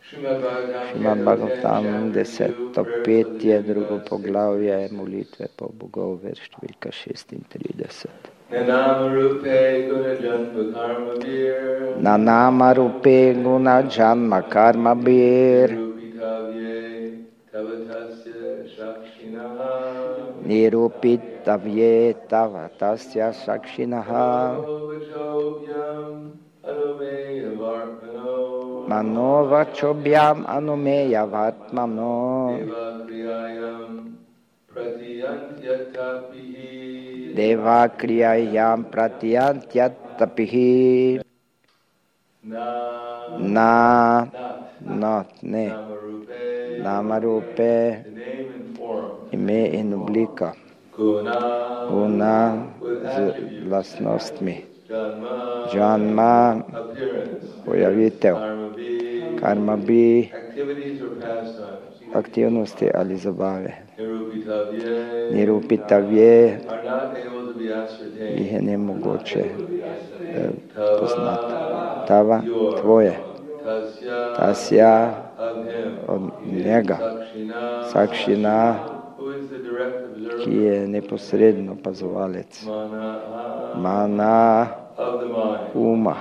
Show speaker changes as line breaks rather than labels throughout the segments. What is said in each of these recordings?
Šrimad Bhagavatam, 10. petje, drugo poglavje, molitve po bogov, verš številka 36. Na nama rupe guna janma karma bir nirupitavye tavatasya shakshinaha manova chobhyam anumeya vatmano deva kriyayam pratyantyatapihi ne namarupe ime in oblika guna z vlastnostmi janma pojavitev karma bi aktivnosti ali zabave nirupitavje jih je nemogoče poznati tava tvoje tasja od njega sakšina ki je neposredno opazovalec mana uma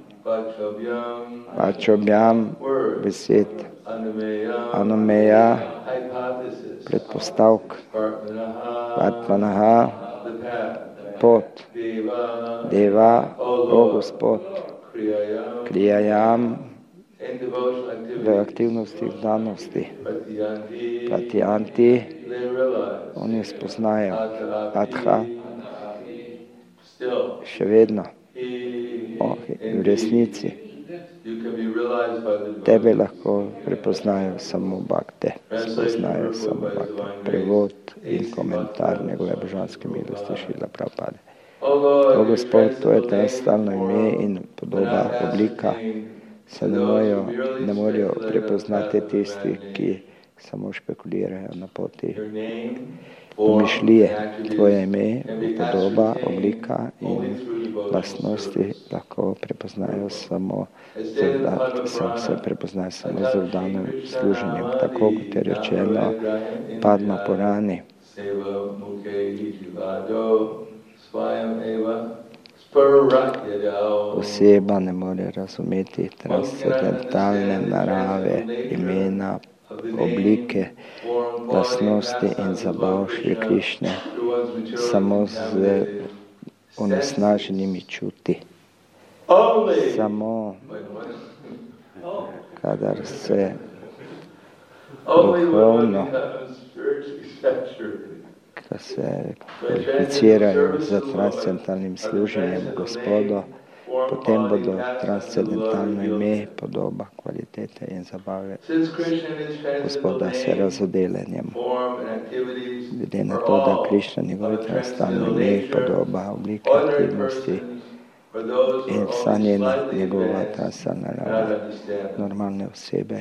vačobjam besed anumeja predpostavk vatmanaha pot deva o Gospod kriyayam v aktivnosti danosti pratyanti oni spoznajo atha še vedno v resnici tebe lahko prepoznajo samo bakte, spoznajo samo bakte. Prevod in komentar njegove božanske milosti Šrila Prabhupada. O Gospod, to je ta stalno ime in podoba, oblika, se ne morejo prepoznati tisti, ki samo špekulirajo na poti pomišljije. Tvoje ime, podoba, oblika in lastnosti lahko prepoznajo samo se prepoznajo samo z vdanim služenjem, tako kot je rečeno Padma Purani. Oseba ne more razumeti transcendentalne narave, imena, oblike, lastnosti in zabav Šri Krišne samo z onesnaženimi čuti. Samo kadar se duhovno, da se kvalificirajo za transcendentalnim služenjem Gospodu, potem bodo transcendentalno ime, podoba, kvalitete in zabave Gospoda se razodele njemu. Glede na to, da Krišna njegovi transcendentalno ime, podoba, oblike, aktivnosti in vsa njegova transcendentalna normalne osebe,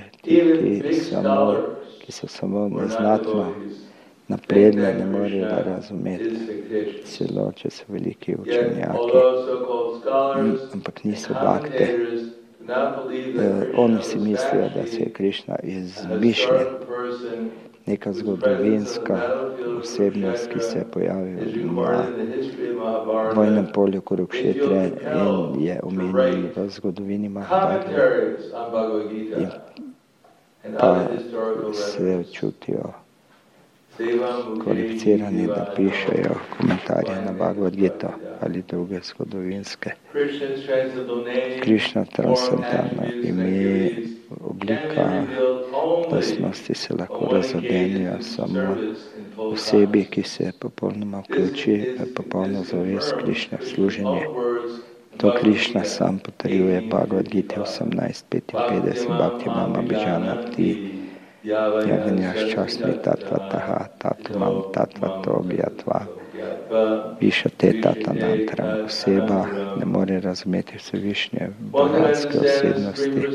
ki so samo neznatno napredne, ne morejo da razumeti, celo če so veliki učenjaki, ampak niso bakte. Oni si mislijo, da se je Krišna izmišljen, neka zgodovinska osebnost, ki se je pojavila na vojnem polju Kurukšetre in je omenjen v zgodovini Mahabharata in pa se čutijo kvalificirani, da pišejo komentarje na Bhagavad Gita ali druge zgodovinske. Krišna transcendentalna ime, oblika, lastnosti se lahko razodenijo samo osebi, ki se popolnoma vključi v popolno zavest Krišne v služenje. To Krišna sam potrjuje Bhagavad Gita 18:55 Bhakti Mama Bhajana Ti Jaganjaščasmi tatvataha tatvam tatvato bhyatva višate tatanantram. Oseba ne more razumeti vsevišnje božanske osebnosti.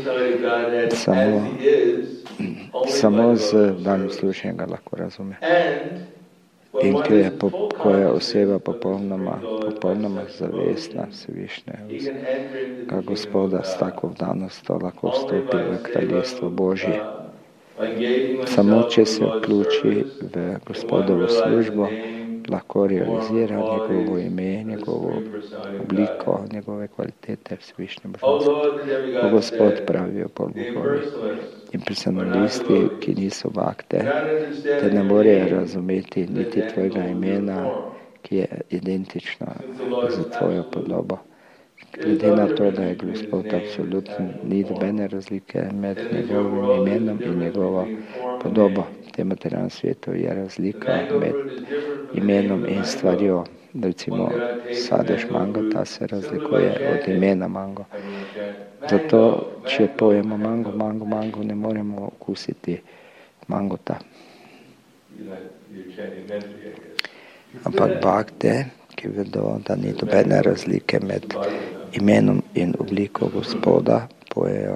Samo z danim služenjem ga lahko razume. in ko je oseba popolnoma zavestna Vsevišnjega Gospoda, s tako vdanostjo lahko vstopi v kraljestvo Božje. Samo če se vključi v Gospodovo službo, lahko realizira njegovo ime, njegovo obliko, njegove kvalitete Vsevišnje božanstvo. Ko Gospod pravijo polbogovi in personalisti, ki niso bakte, te ne morejo razumeti niti tvojega imena, ki je identično za tvojo podobo. Glede na to, da je Gospod absolutno, ni nobene razlike med njegovim imenom in njegovo podobo. V tem materialnem svetu je razlika med imenom in stvarjo. Recimo sadež mangota se razlikuje od imena mango. Zato, če pojemo mango, ne moremo okusiti mangota. Ampak bakte, ki vedo, da ni nobene razlike med imenom in obliko Gospoda, pojejo.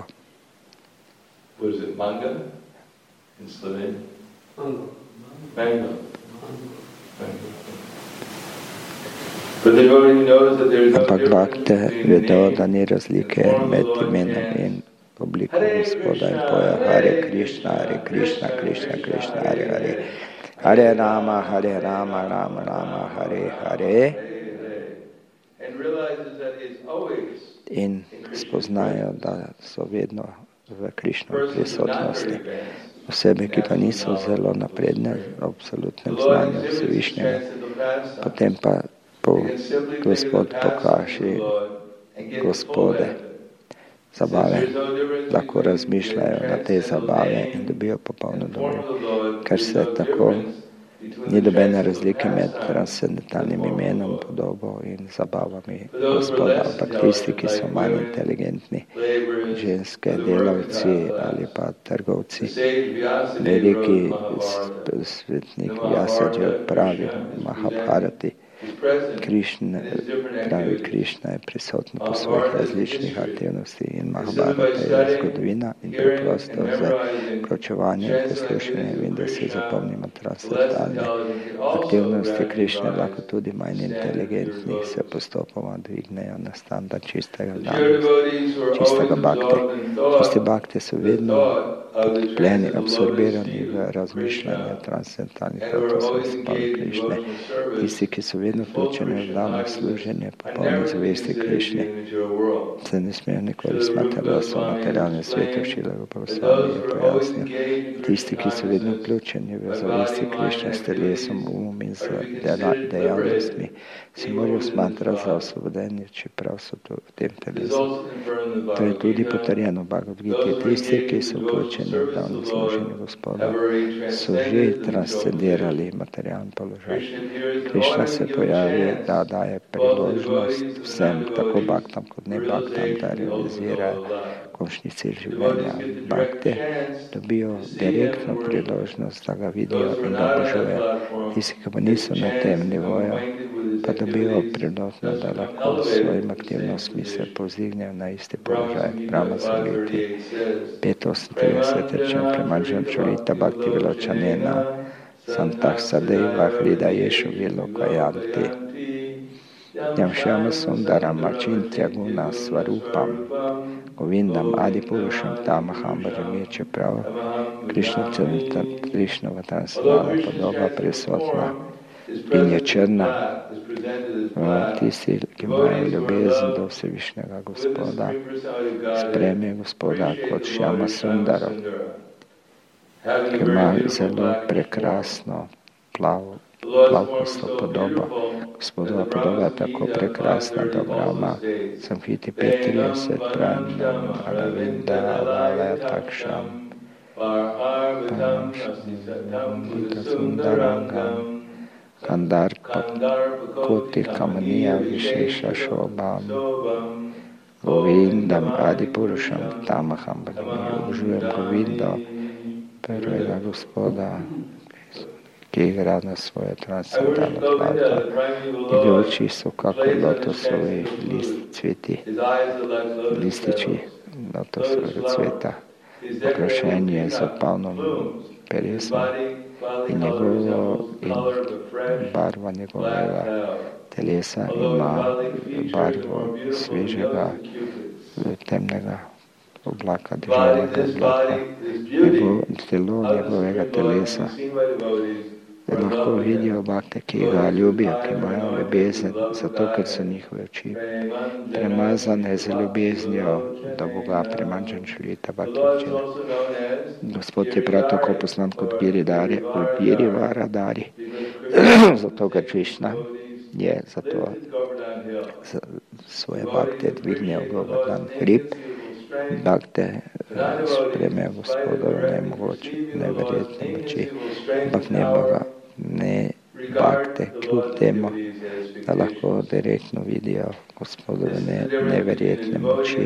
Ampak bakte vedo, da ni razlike med imenom in obliko Gospoda in pojejo Hare Krišna, Hare Krišna, Krišna Krišna, Hare Hare. Hare Rama, Hare Rama, Rama Rama, Hare Hare. In spoznajo, da so vedno v Krišnovi prisotnosti. Osebe, ki pa niso zelo napredne v absolutnem znanju Vsevišnjega, potem pa Gospod pokaže Gospode zabave, lahko razmišljajo na te zabave in dobijo popolno dobro, ker se tako ni dobene razlike med transcendentalnim imenom, podobo in zabavami Gospoda, ampak tisti, ki so manj inteligentni, ženske, delavci ali pa trgovci, veliki svetnik Vyasadžija pravi Mahabharati, Krišna je prisotna po svojih različnih aktivnosti in Mahabharata je zgodovina in preprosto za vključevanje in poslušanje in da se zapomnimo transcendentalne aktivnosti Krišne, lahko tudi manj inteligentni se postopoma dvignejo na standard čistega bakte. Čisti bakte so vedno podpljeni, absorbirani v razmišljanje transcendentalnih protosov Krišne. Tisti, ki so vedno vključeni v dano služenje, popolne zavesti Krišne, se ne smejo nikoli smatrati, da so v materialnem svetu, Šrila Gopal-svami je pojasnil. Tisti, ki so vedno vključeni v zavesti Krišne s telesom, umom in z dejavnostmi, se morajo smatrati za osvobodeni, čeprav so to v tem telesu. To je tudi potrjeno v Bhagavad Giti. Tisti, ki so vključeni v dano služenje Gospoda, so že transcendirali materialni položaj. Krišna se pojavi, da daje priložnost vsem, tako baktam kot ne baktam, da realizirajo končni cilj življenja. Bakte dobijo direktno priložnost, da ga vidijo in ga obožujejo. Tisti, ki pa niso na tem nivoju, pa dobijo priložnost, da lahko s svojim aktivnostmi se povzdignejo na isti položaj. Brahma Samhiti 538 rečem Premanjžan Čorita Bhakti Viločanena Santah Sadeva Hrida Jeshu Vilokajanti Jamšyama Sundaram Achintya Guna Svarupam Govindam Adipurušam Tamaham Bhajami, čeprav Krišnova transcendentalna podoba prisotna in je črna. Tisti, ki imajo ljubezen do Vsevišnjega Gospoda, sprejme Gospoda kot Šjama Sundaro, ki ima zelo prekrasno plavkosto podobo. Gospodova podoba je tako prekrasna, da Brahma Samhiti 5.30 Pranam Aravinda Avalaya Takšam Sundarangam Kandarpa Koti Kamanija Višeša Šobam Govindam Adipurušam Tamaham Bhajami. Obožujem Govindo, prvega Gospoda, ki igra na svoje transcendentalno flavto. Njegove oči so kako lotosovi lističi lotosovega cveta. Okrašen je z polnom peresma i njegovo in barva njegovega telesa ima barvo svežega temnega oblaka, deževnega oblaka. Telo njegovega telesa lahko vidijo bakte, ki ga ljubijo, ki imajo ljubezen, zato ker so njihove oči premazane z ljubeznijo do Boga, premanjčen čulita baktičine. Gospod je prav tako poslan kot Girivaradari, zato ker Krišna je zato svoje bakte dvignil Govardhan hrib. Bakte spremljajo Gospodove neverjetne moči, ampak ne bakte, kljub temu, da lahko direktno vidijo Gospodove neverjetne moči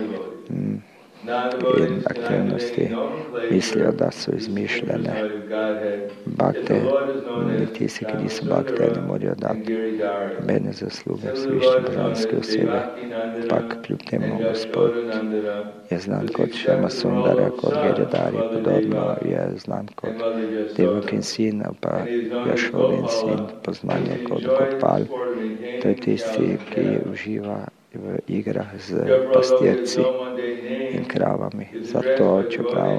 in aktivnosti, mislijo, da so izmišljene. Bakte, tisti, ki niso bakte, ne morejo dati nobene zasluge Vsevišnje božanske osebe, ampak kljub temu Gospod je znan kot Šema Sundara, kot Giridhari, podobno je znan kot Devakin sin, pa Jašodin sin, poznan je kot Gopal. To je tisti, ki uživa v igrah z pastirci in kravami. Zato, čeprav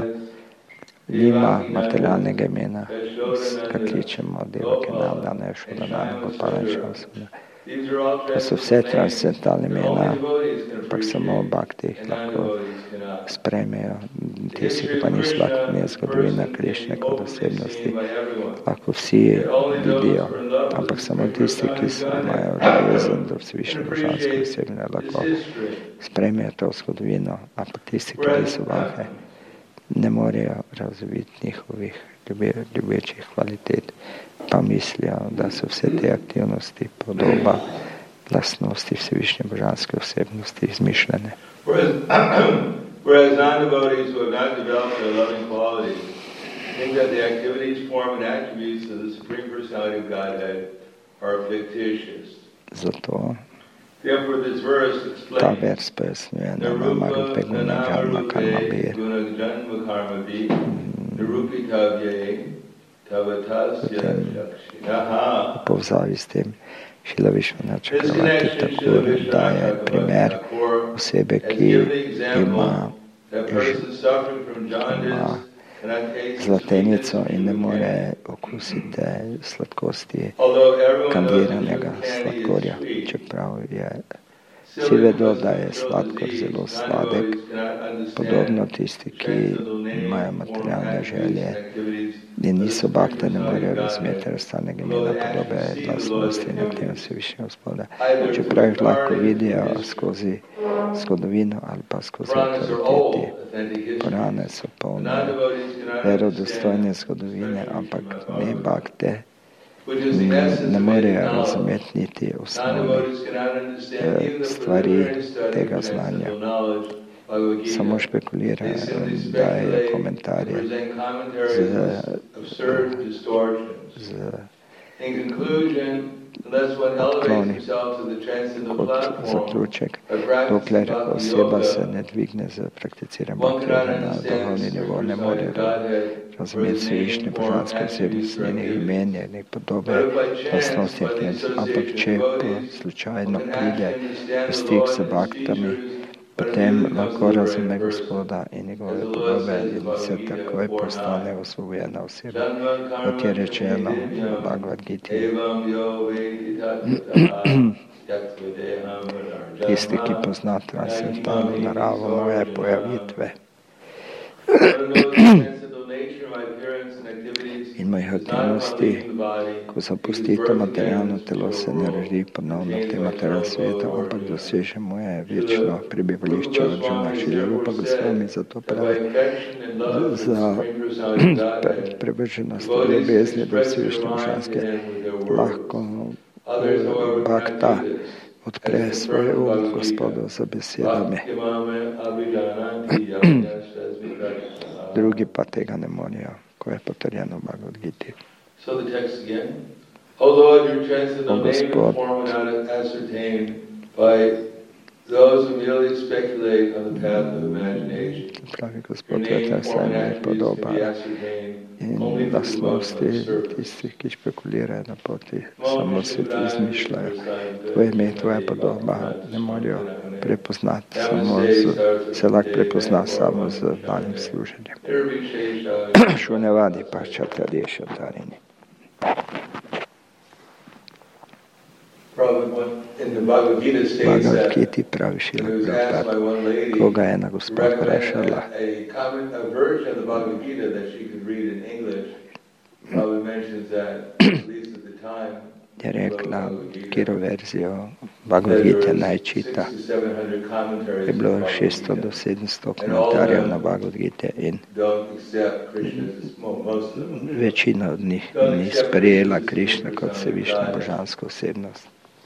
nima materialnega imena, kar kličemo Devakinandana, Jašodananda, Gopala in Šamsuna. To so vse transcendentalne imena, ampak samo bakti jih lahko sprejmejo. Tisti, ki pa niso lahko ne zgodovina Krišne kot osebnosti, lahko vsi vidijo, ampak samo tisti, ki imajo ljubezen do Vsevišnje božanske osebe, lahko sprejmejo to zgodovino, ampak tisti, ki niso vahe, ne morejo razviti njihovih ljubečih kvalitet, pa mislijo, da so vse te aktivnosti podoba lastnosti Vsevišnje božanske osebnosti izmišljene.
Whereas non-devotees who have not developed their loving qualities think that the activities, form, and attributes of the Supreme Personality of Godhead are fictitious.
Zato
Therefore, this verse
ta
explains
vers pojasnjuje, da nama rupe guna džanma karma bir. V povzavi s tem Šrila Višvanath Čakravati Thakur daje primer osebe, ki ima zlatenico in ne more okusiti sladkosti kandiranega sladkorja, čeprav vsi vedo, da je sladkor zelo sladek, podobno tisti, ki imajo materialne želje in niso bakte, ne morejo razumeti razstavnega imena, podobe lastnosti in aktivnosti Višnjega Gospoda, čeprav jih lahko vidijo skozi zgodovino ali pa skozi avtoriteti. Purane so polne verodostojne zgodovine, ampak ne bakte, ne morejo razumeti niti osnovnih stvari tega znanja. Samo špekulirajo in dajejo komentarje z odkloni kot zaključek. Dokler oseba se ne dvigne z prakticiranjem bakti na duhovni nivo, ne more razumeti Vsevišnje božanske osebnosti, njenih imen, njenih podobe, lastnosti, ampak če pa slučajno pride v stik z baktami, potem lahko razume Gospoda in njegove podobe in se takoj postane osvobojena oseba, kot je rečeno v Bhagavad Giti. Tisti, ki pozna transcendentalno naravo moje pojavitve in mojih aktivnosti, ko zapusti to materialno telo, se ne rodi ponovno v tem materialnem svetu, ampak doseže moje večno prebivališče od Arjuna. Šrila Rupa Gosvami zato pravi za prevrženost ljubezni do Vsevišnje božanske lahko bakta odpre svoj Gospodu za besedami. Drugi pa tega ne morejo, ko je potrjeno v Bhagavad Giti. O Gospod,
Those who merely speculate on the path of imagination.
Pravi gospod, ta se mi podoba in lastnosti tistih, ki špekulirajo na poti, samo se izmišljajo. Tvoje ime, tvoja podoba ne morajo prepoznati, se lahko prepozna samo z danim služenjem. Šunevadi pa čatadešo tarini. Bhagavad Gita pravi Šrila Prabhupada, koga je ena gospa vprašala, je rekla, kjero verzijo Bhagavad Gita naj čita. Je bilo 600 do 700 komentarjev na Bhagavad Gita in večina od njih ni sprejela Krišna kot Vsevišnja božanska osebnost.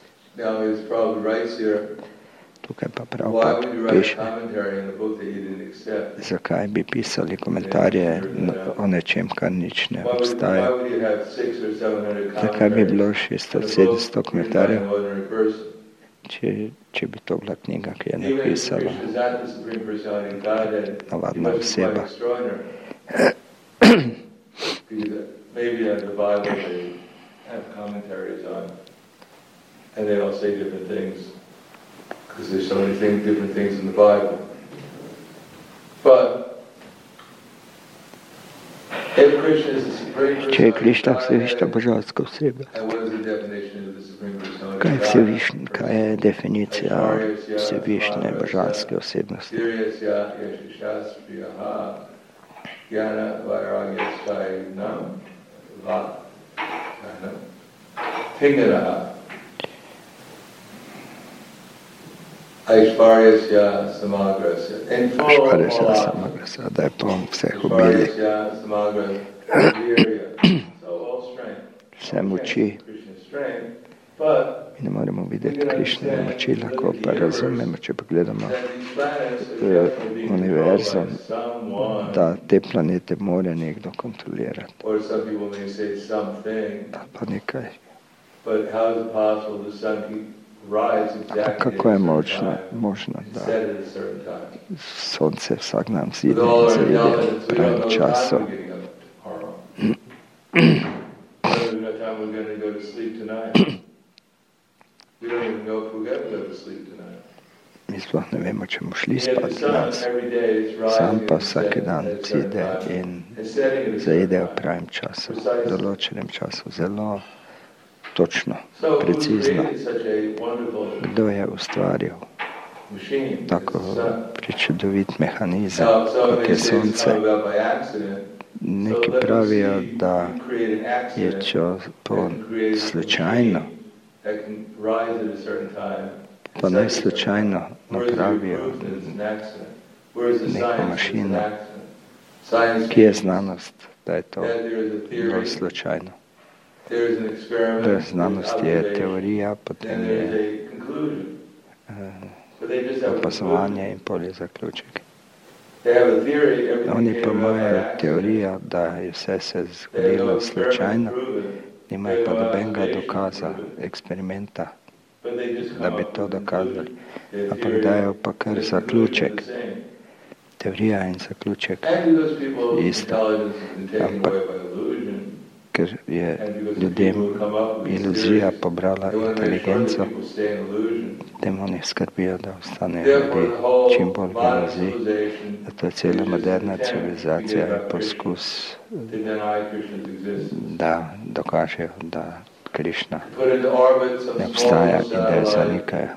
Tukaj pa Prabhupada piše, zakaj bi pisali komentarje o nečem, kar nič ne obstaja. Zakaj bi bilo 600-700 komentarjev, če bi to bila knjiga, ki je napisala navadna oseba.
And they all say different things, because there's so many different things in the Bible. But if Krishna is the supreme personality, and what is the definition of the supreme personality?
Kaj je definicija Vsevišnje božanske osebnosti?
Aishvaryasya samagrasya.
Aishvaryasya samagrasya, da je poln vseh obilij. Vse moči. Mi ne moremo videti Krišnine moči, lahko pa razumemo, če pogledamo univerzum, da te planete mora nekdo kontrolirati. Da pa nekaj. Kako je možno, da sonce vsak dan vzide in zaide v pravem času? Mi sploh ne vemo, če bomo šli spat danes. Sam pa vsak dan vzide in zaide v pravem času, v določenem času, zelo točno, precizno. Kdo je ustvaril tako pričudovit mehanizem, kot je sonce? Neki pravijo, da je to slučajno, pa ne slučajno napravijo neko mašino, ki je znanost, da je to bilo slučajno. Znanost je teorija, potem je opazovanje in pol je zaključek. Oni pa imajo teorijo, da je vse se zgodilo slučajno, nimajo pa nobenega dokaza, eksperimenta, da bi to dokazali. Ampak dajo pa kar zaključek. Teorija in zaključek isto. Ampak ker je ljudem iluzija pobrala inteligenco, tem oni skrbijo, da ostanejo ljudi čim bolj v iluziji. Zato je cela moderna civilizacija je poskus, da dokažejo, da Krišna ne obstaja in da jo zanikajo.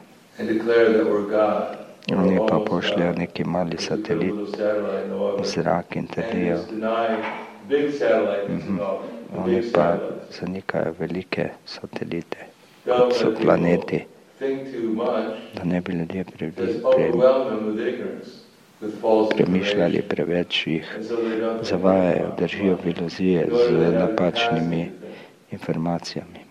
Oni pa pošljajo neki mali satelit v zrak in trdijo. Oni pa zanikajo velike satelite, kot so planeti, da ne bi ljudje premišljali preveč, jih zavajajo, držijo v iluzije z napačnimi informacijami.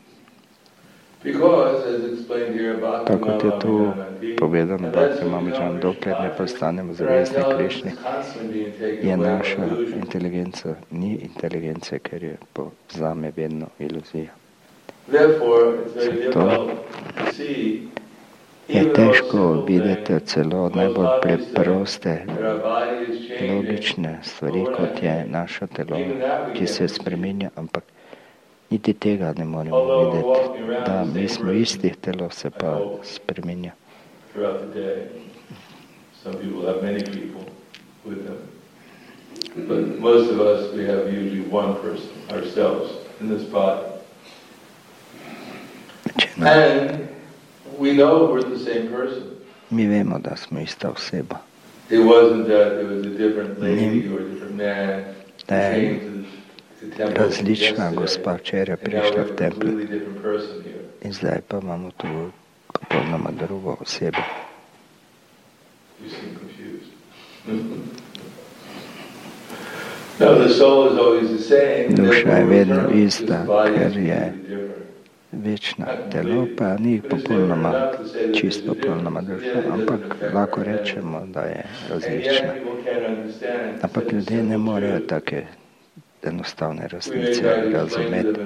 Tako kot je tu povedano, da imamo že dokler ne postanemo zavezni Krišni, je naša inteligenca, ni inteligence, ker je zame vedno iluzija. Zato je težko videti celo najbolj preproste, logične stvari, kot je naše telo, ki se spreminja, ampak niti tega ne moremo videti, da mi smo isti, telo se pa spreminja.
But most of us, we have usually one person, ourselves, in this body. And we know we're the same person.
Mi vemo, da smo ista oseba.
It wasn't that there was a different lady or a different man who came to the temple.
Različna gospa včeraj prišla v tempelj.
Really different person here.
In zdaj pa imamo tu popolnoma drugo osebo.
You seem confused. No, the soul is always the same.
Duša je vedno ista, ker je večna. Telo pa ni popolnoma, čisto popolnoma duša, ampak lahko rečemo, da je različna. Ampak ljudje ne morejo take enostavne resnice razumeti.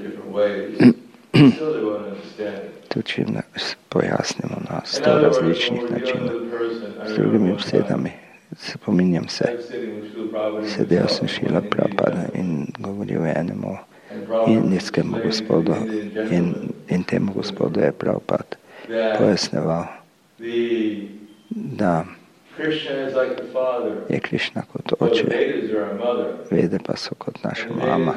Tudi če pojasnimo na 100 različnih načinov, s drugimi besedami. Spominjam se, sedel sem Šrila Prabhupada in govoril enemu indijskemu gospodu in temu gospodu je Prabhupada pojasneval, da je Krišna kot oče, Vede pa so kot naša mama.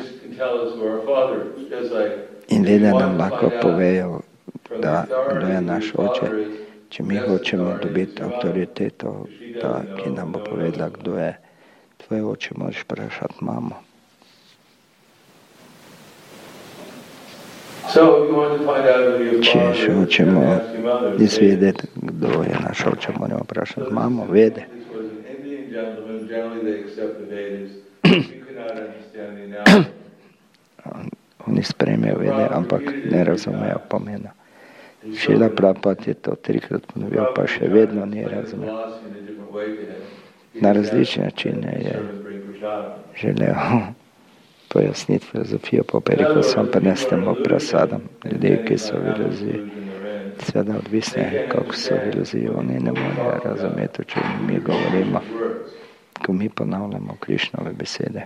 In Vede nam lahko povejo, da kdo je naš oče, če mi hočemo dobiti avtoriteto, ki nam bo povedala, kdo je tvoj oče, moraš vprašati mamo. Če hočemo izvedeti, kdo je naš oče, moramo vprašati mamo, Vede. Oni sprejmejo Vede, ampak ne razumejo pomena. Šrila Prabhupada je to 3-krat ponovil, pa še vedno ni razumel. Na različne načine je želel pojasniti filozofijo, pa rekel sem, pa ne s tem prasadom. Ljudje, ki so v iluziji, seveda odvisne, kako so v iluziji, oni ne morejo razumeti, če mi govorimo, ko mi ponavljamo Krišnove besede.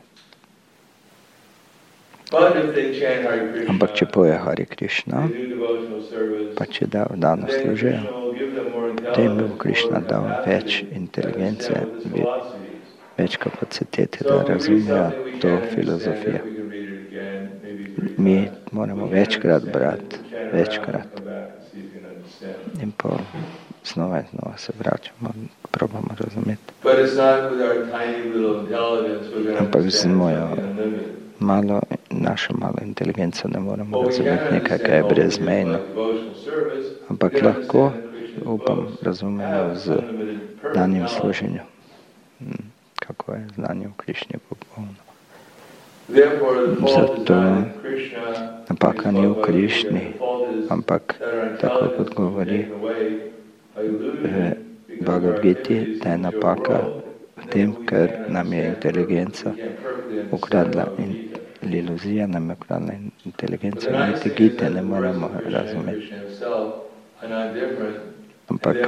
Ampak če poje Hare Krišna, pa če dano služijo, potem bi Krišna dal več inteligence, več kapacitete, da razumejo to filozofijo. Mi moramo večkrat brati, večkrat. In pa znova in znova se vračamo, probamo razumeti. Ampak z mojo našo malo inteligenco ne moremo razumeti nekaj, kaj je brezmejno. Ampak lahko, upam, razumemo z danjem služenju. Kako je znanje v Krišni popolno. Zato napaka ni v Krišni, ampak tako kot govori v Bhagavad Giti, da je napaka v tem, ker nam je inteligenca ukradla in iluzija nam je ukradla inteligenco, niti Gite ne moremo razumeti. Ampak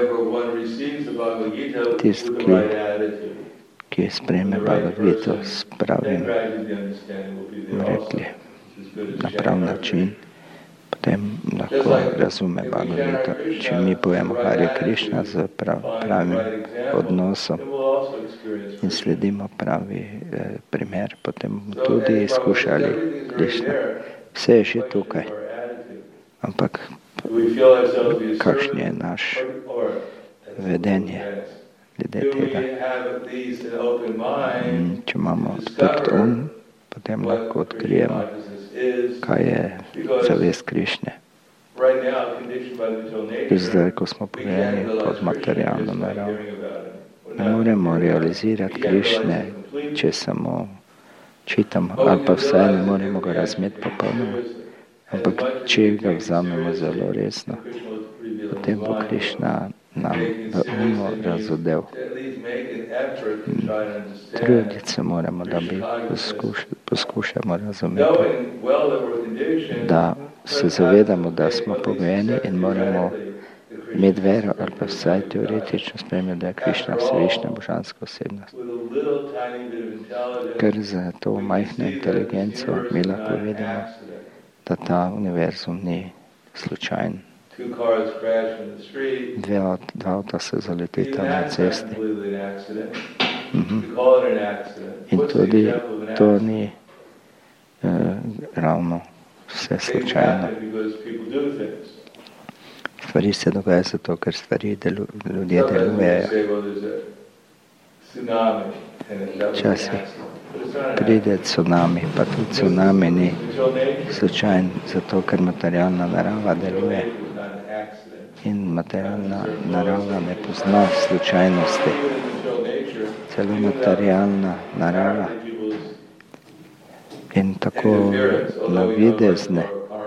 tisti, ki sprejme Bhagavad Gito s pravim, rekli, na prav način, potem lahko razume Bhagavad Gito. Če mi povemo Hare Krišna z pravim odnosom in sledimo pravi primer, potem bomo tudi izkušali Krišna. Vse je že tukaj. Ampak kakšno je naš vedenje glede tega? Če imamo odprt potem lahko odkrijemo, kaj je zavest Krišne. Zdaj, ko smo pogledali pod materialno naravo, ne moremo realizirati Krišne, če samo čitamo, ali pa vsaj ne moremo ga razumeti popolnoma. Ampak če ga vzamemo zelo resno, potem bo Krišna nam v umu razodel. Truditi se moramo, da bi poskušamo razumeti, da se zavedamo, da smo pogojeni in moramo imeti vero ali pa vsaj teoretično spremljati, da je Krišna vsevišnja božanska osebnost. Ker za to majhno inteligenco mi lahko vidimo, da ta univerzum ni slučajen. Dva avta se zaletita na cesti. In tudi to ni ravno vse slučajno. Stvari se dogajajo zato, ker ljudje delujejo. Včasih pride tsunami, pa tudi tsunami ni slučajen zato, ker materialna narava deluje. In materialna narava ne pozna slučajnosti. Celo materialna narava in tako navidezne.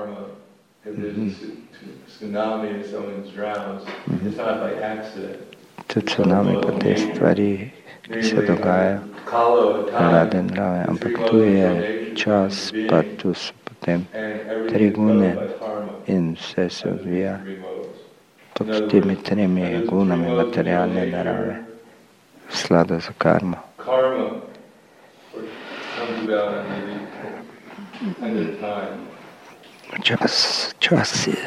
Tudi tsunami pa te stvari, ki se dogajajo, rade narave, ampak tu je čas, pa tu so potem tri gune in vse se odvija pod temi tremi gunami materialne narave, v skladu za karmo. Čas je.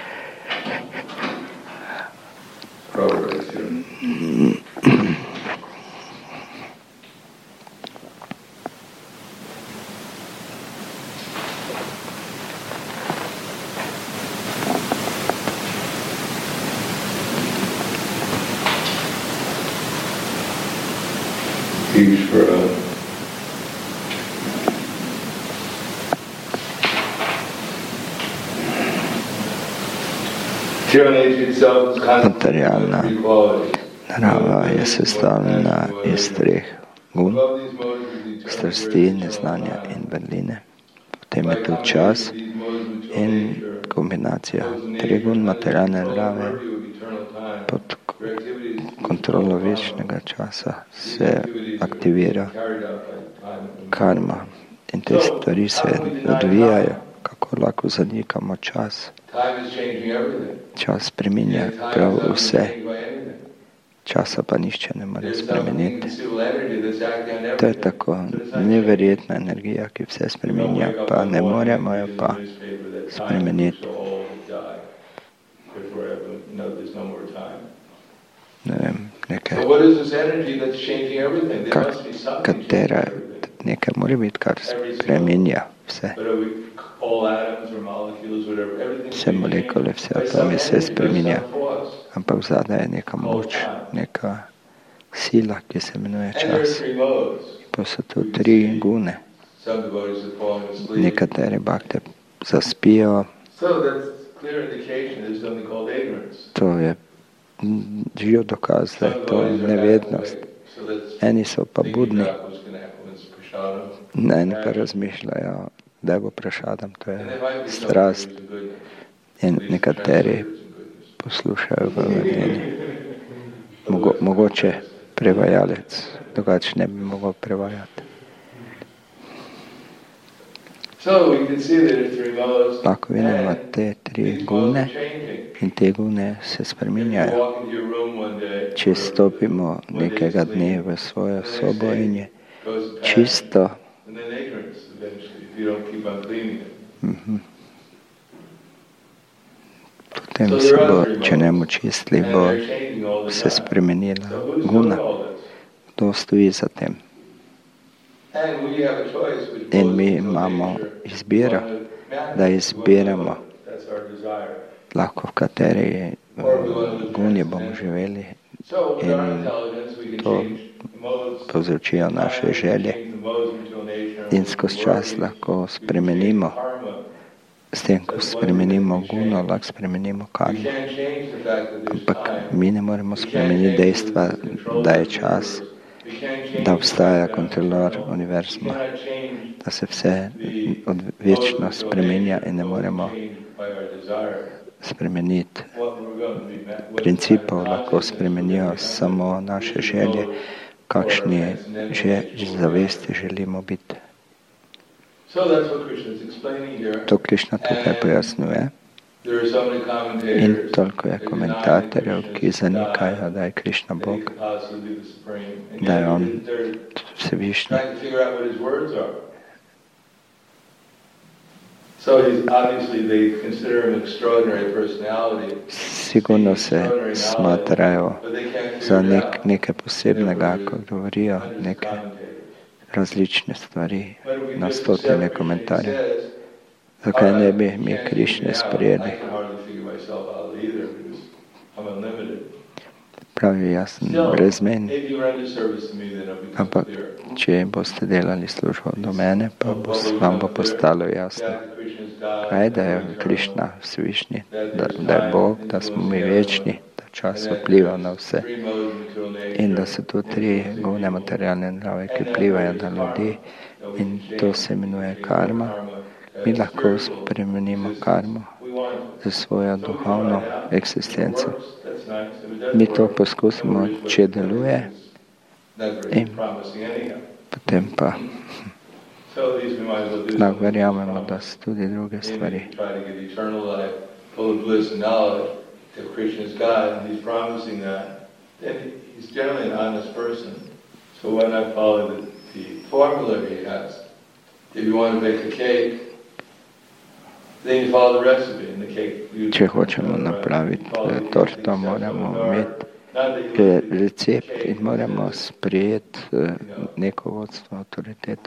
Materialna narava je sestavljena iz treh gun, strasti, neznanja in vrline. Potem je tu čas in kombinacija treh gun materialne narave pod kontrolo večnega časa se aktivira karma in te stvari se odvijajo. Kako lahko zanikamo čas? Čas spreminja prav vse. Časa pa nišče ne more spremeniti. To je tako neverjetna energija, ki vse spreminja, pa ne moremo jo pa spremeniti. Ne vem, katera nekaj mora biti, kar spreminja vse. Vse molekule, vse atomi se spreminja, ampak zadaj je neka moč, neka sila, ki se imenuje čas. Pa so tu tri gune. Nekatere bakte zaspijo. To je živ dokaz, da je to nevednost. Eni so pa budni. Eni pa razmišljajo, da bo prašadam, to je strast. In nekateri poslušajo v vrnini. Mogoče prevajalec, drugače ne bi mogel prevajati. Lahko vidimo te tri gune in te gune se spreminjajo. Če stopimo nekega dne v svojo sobo in je čisto, potem se bo, če ne bomo čistili, bo se spremenila guna. Kdo stoji za tem? In mi imamo izbiro, da izbiramo, lahko v kateri guni bomo živeli in to povzročijo naše želje. In skozi čas lahko spremenimo, s tem, ko spremenimo guno, lahko spremenimo karmo. Ampak mi ne moremo spremeniti dejstva, da je čas, da obstaja kontrolor univerzuma, da se vse večno spremenja in ne moremo spremeniti principov, lahko spremenijo samo naše želje, kakšni zavesti želimo biti. To Krišna tukaj pojasnjuje In toliko je komentatorjev, ki zanikajo, da je Krišna Bog, da je on vsevišnji. Sigurno se smatrajo za nekaj posebnega, ko govorijo neke različne stvari, na stotine komentarjev. Zakaj ne bi mi Krišne sprejeli? Pravi, jaz sem brezmen, ampak če boste delali službo do mene, pa vam bo postalo jasno, kaj da je Krišna vsevišnji, da je Bog, da smo mi večni, da čas vpliva na vse in da so to tri govne materialne narave, ki vplivajo na ljudi in to se imenuje karma. Mi lahko spremenimo karmo za svojo duhovno eksistenco. Mi to poskusimo, če deluje, in potem pa lahko verjamemo, da so tudi druge stvari. Če hočemo napraviti torto, moramo imeti recept in moramo sprejeti neko vodstvo, avtoriteto.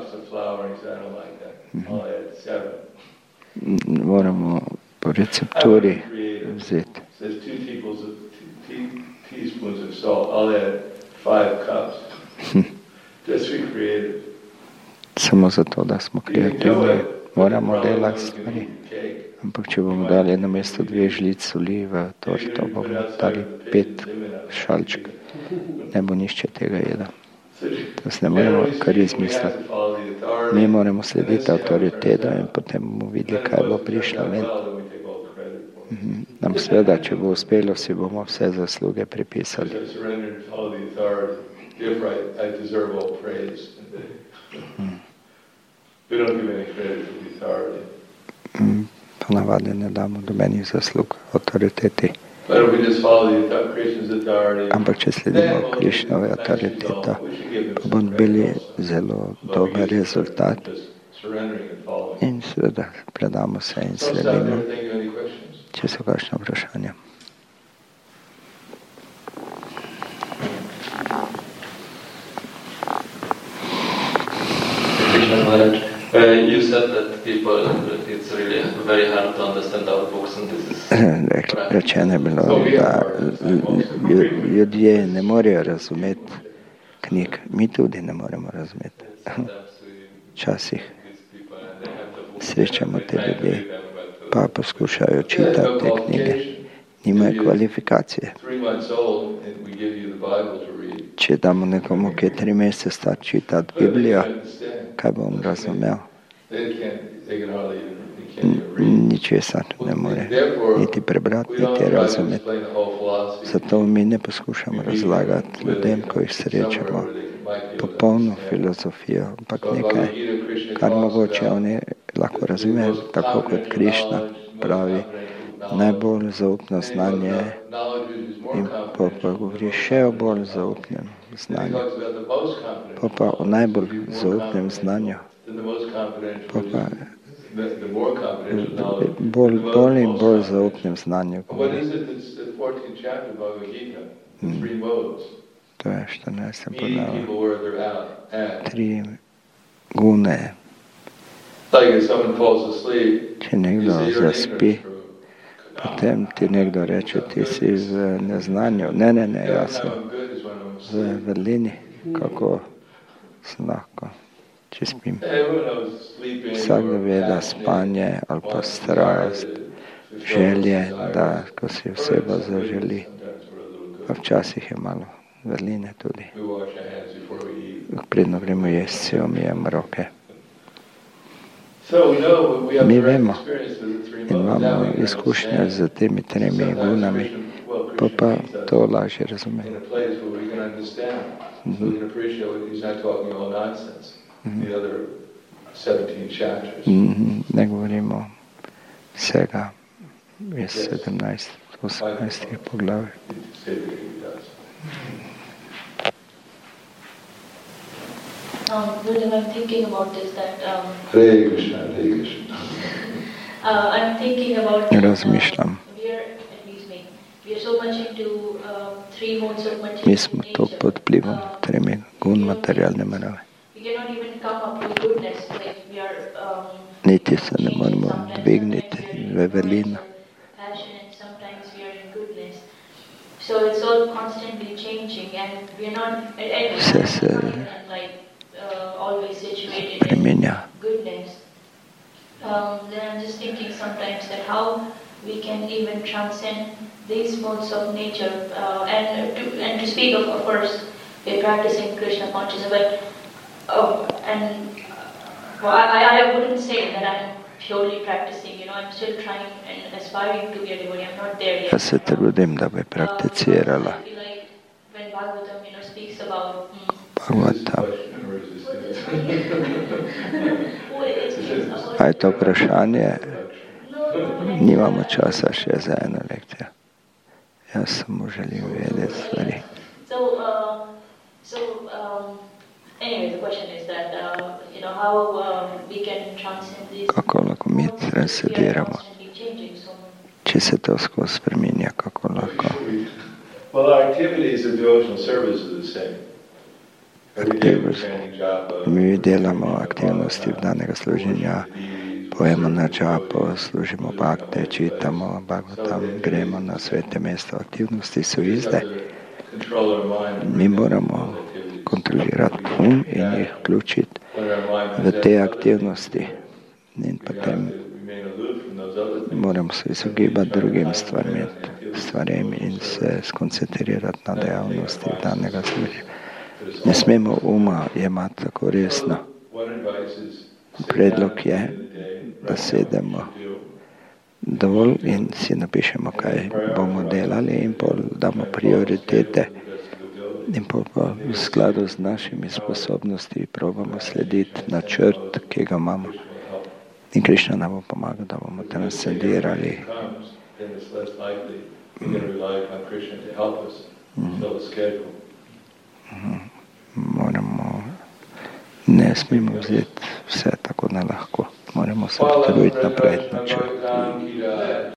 Moramo po recepturi vzeti. Samo zato, da smo kreativni, moramo delati stvari. Ampak če bomo dali namesto 2 žlic soli v torto, bomo dali 5 šalčk, ne bo nišče tega jedel. To se ne moremo kar izmisliti. Mi moramo slediti avtoritetu in potem bomo videli, kaj bo prišlo ven. Nam seveda, če bo uspelo, si bomo vse zasluge pripisali. Ponavadi ne damo dobenih zaslug avtoriteti. Ampak če sledimo Krišnove avtoriteto, pa bomo bili zelo dober rezultat. In seveda predamo se in sledimo. Če so kakšne vprašanja.
You said that people, it's really very hard to understand our books and this is...
Rečeno je bilo, da ljudje ne morejo razumeti knjig. Mi tudi ne moremo razumeti. Včasih srečamo te ljudi, pa poskušajo čitati te knjige. Nimajo kvalifikacije. Če damo nekomu, ki je 3 mesece star čitati Biblijo, kaj bom razumel? Ničesar ne more niti prebrati, niti razumeti. Zato mi ne poskušamo razlagati ljudem, ko jih srečamo, popolno filozofijo, ampak nekaj, kar mogoče oni lahko razumejo, tako kot Krišna pravi, najbolj zaupno znanje in pa govori še o bolj zaupnem znanju. Pa o najbolj zaupnem znanju. Pa bolj in bolj zaupnem znanju govori. To je 14. poglavje. 3 gune. Če nekdo zaspi, potem ti nekdo reče, ti si v neznanju. Ne, jaz sem v vrlini, kako sem lahko, če spim. Vsak ve, da spanje ali pa strast, želje, da ko si oseba zaželi, pa včasih je malo vrline tudi. Predno gremo jesti, si omijemo roke. Mi vemo in imamo izkušnje z temi 3 gunami, pa to lažje razumemo. Ne govorimo vsega je 17-18 poglavij.
I'm thinking about this that
Hare Krishna, Hare Krishna.
I'm thinking about
Razmišljam.
We are so much into three modes of material
Mi smo to
nature.
pod vplivom tremi gun materialne narave.
We cannot even come up to goodness, like we are
Niti se ne moremo dvigniti v velino.
passionate, sometimes we are in goodness. So it's all constantly changing, and we are not
Vse se
always situated in
spreminja.
goodness. Then I'm just thinking sometimes that how we can even transcend these modes of nature, and to speak of course, we're practicing Krishna consciousness, but I wouldn't say that I'm purely practicing. I'm still trying and aspiring to be a devotee. I'm not there yet.
Ja se trudim, da bi prakticirala.
I feel like when Bhagavatam, speaks about
Bhagavatam. A je to vprašanje? Nimamo časa še za eno lekcijo. Jaz samo želim vedeti stvari.
Anyway, the question is that, how we can transcend these.
Kako lahko mi transcendiramo? Če se to skozi spreminja, kako lahko?
Well, our activities of devotional service are the same. Every day we're chanting japa.
Mi delamo aktivnosti vdanega služenja, pojemo na džapo, služimo bhakte, čitamo Bhagavatam, gremo na svete mesto. Aktivnosti so iste. Mi moramo kontrolirati um in jih vključiti v te aktivnosti. In potem moramo se izogibati drugim stvarem in se skoncentrirati na dejavnosti danega služenja. Ne smemo uma jemati tako resno. Predlog je, da sedemo dovolj in si napišemo, kaj bomo delali, in pol damo prioritete. In pol pa v skladu z našimi sposobnosti probamo slediti načrt, ki ga imamo. In Krishna nam bo pomagal, da bomo transcendirali. Ne smemo vzeti vse tako na lahko. Moramo se potruditi napraviti načrt.